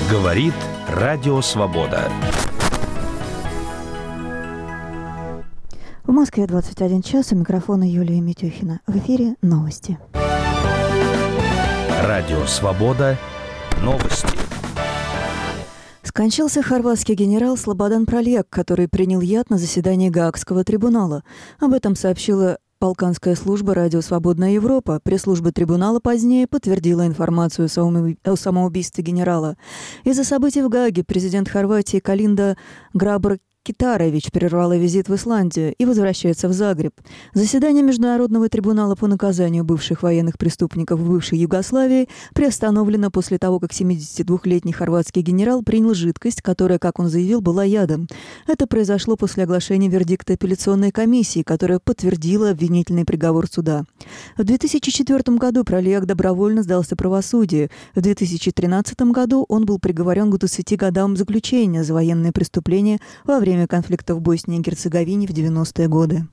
Говорит Радио Свобода. В Москве 21 час. У микрофона Юлия Митюхина. В эфире новости. Радио Свобода. Новости. Скончался хорватский генерал Слободан Пролек, который принял яд на заседании Гаагского трибунала. Об этом сообщила Балканская служба «Радио Свободная Европа». Пресс-служба трибунала позднее подтвердила информацию о самоубийстве генерала. Из-за событий в Гааге президент Хорватии Колинда Грабар-Китарович прервала визит в Исландию и возвращается в Загреб. Заседание Международного трибунала по наказанию бывших военных преступников в бывшей Югославии приостановлено после того, как 72-летний хорватский генерал принял жидкость, которая, как он заявил, была ядом. Это произошло после оглашения вердикта апелляционной комиссии, которая подтвердила обвинительный приговор суда. В 2004 году Пролек добровольно сдался правосудию. В 2013 году он был приговорен к 20 годам заключения за военные преступления во время конфликта в Боснии и Герцеговине в 90-е годы.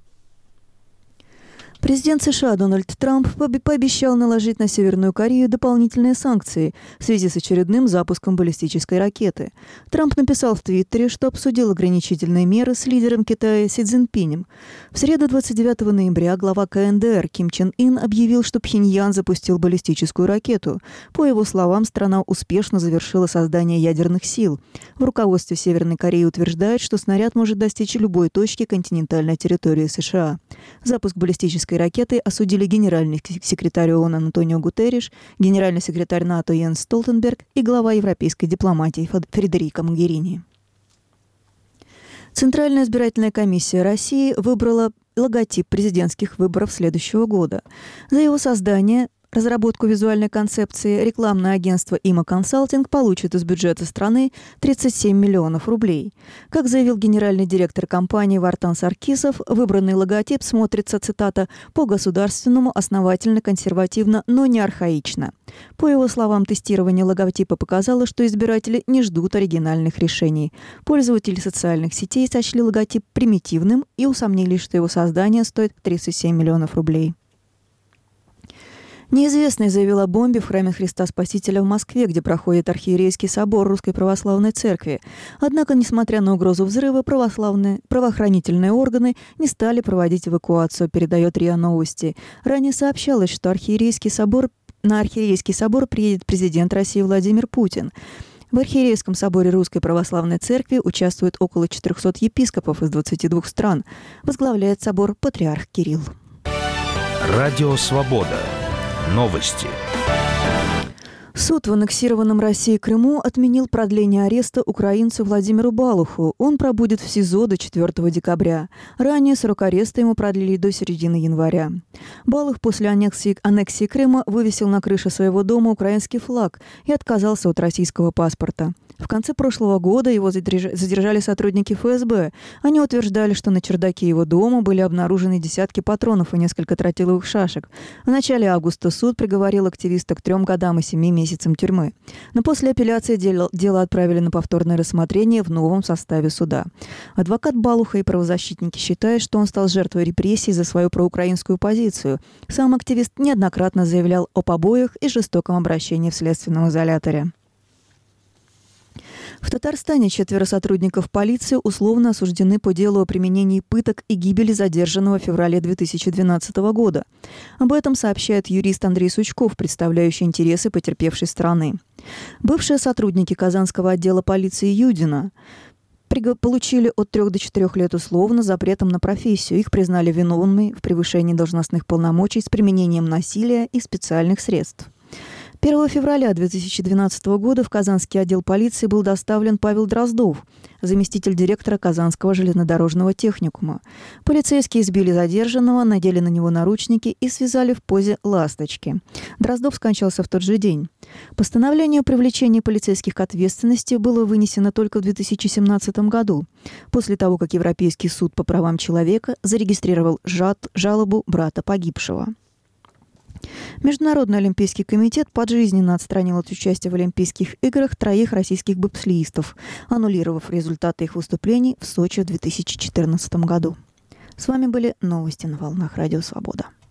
Президент США Дональд Трамп пообещал наложить на Северную Корею дополнительные санкции в связи с очередным запуском баллистической ракеты. Трамп написал в Твиттере, что обсудил ограничительные меры с лидером Китая Си Цзиньпинем. В среду 29 ноября глава КНДР Ким Чен Ын объявил, что Пхеньян запустил баллистическую ракету. По его словам, страна успешно завершила создание ядерных сил. В руководстве Северной Кореи утверждают, что снаряд может достичь любой точки континентальной территории США. Запуск баллистической ракеты осудили генеральный секретарь ООН Антонио Гутерриш, генеральный секретарь НАТО Йенс Столтенберг и глава европейской дипломатии Федерико Могерини. Центральная избирательная комиссия России выбрала логотип президентских выборов следующего года. За его создание, разработку визуальной концепции рекламное агентство «Има Консалтинг» получит из бюджета страны 37 миллионов рублей. Как заявил генеральный директор компании Вартан Саркисов, выбранный логотип смотрится, цитата, «по-государственному, основательно, консервативно, но не архаично». По его словам, тестирование логотипа показало, что избиратели не ждут оригинальных решений. Пользователи социальных сетей сочли логотип примитивным и усомнились, что его создание стоит 37 миллионов рублей. Неизвестный заявил о бомбе в храме Христа Спасителя в Москве, где проходит архиерейский собор Русской Православной Церкви. Однако, несмотря на угрозу взрыва, правоохранительные органы не стали проводить эвакуацию, передает РИА Новости. Ранее сообщалось, что на архиерейский собор приедет президент России Владимир Путин. В Архиерейском соборе Русской Православной Церкви участвует около 400 епископов из 22 стран. Возглавляет собор патриарх Кирилл. Радио Свобода. Новости. Суд в аннексированном Россией Крыму отменил продление ареста украинцу Владимиру Балуху. Он пробудет в СИЗО до 4 декабря. Ранее срок ареста ему продлили до середины января. Балух после аннексии Крыма вывесил на крыше своего дома украинский флаг и отказался от российского паспорта. В конце прошлого года его задержали сотрудники ФСБ. Они утверждали, что на чердаке его дома были обнаружены десятки патронов и несколько тротиловых шашек. В начале августа суд приговорил активиста к 3 годам и 7 месяцам тюрьмы. Но после апелляции дело отправили на повторное рассмотрение в новом составе суда. Адвокат Балуха и правозащитники считают, что он стал жертвой репрессий за свою проукраинскую позицию. Сам активист неоднократно заявлял о побоях и жестоком обращении в следственном изоляторе. В Татарстане 4 сотрудников полиции условно осуждены по делу о применении пыток и гибели задержанного в феврале 2012 года. Об этом сообщает юрист Андрей Сучков, представляющий интересы потерпевшей стороны. Бывшие сотрудники Казанского отдела полиции Юдина получили от 3 до 4 лет условно с запретом на профессию. Их признали виновными в превышении должностных полномочий с применением насилия и специальных средств. 1 февраля 2012 года в Казанский отдел полиции был доставлен Павел Дроздов, заместитель директора Казанского железнодорожного техникума. Полицейские избили задержанного, надели на него наручники и связали в позе ласточки. Дроздов скончался в тот же день. Постановление о привлечении полицейских к ответственности было вынесено только в 2017 году, после того, как Европейский суд по правам человека зарегистрировал жалобу брата погибшего. Международный олимпийский комитет пожизненно отстранил от участия в Олимпийских играх 3 российских бобслеистов, аннулировав результаты их выступлений в Сочи в 2014 году. С вами были новости на волнах Радио Свобода.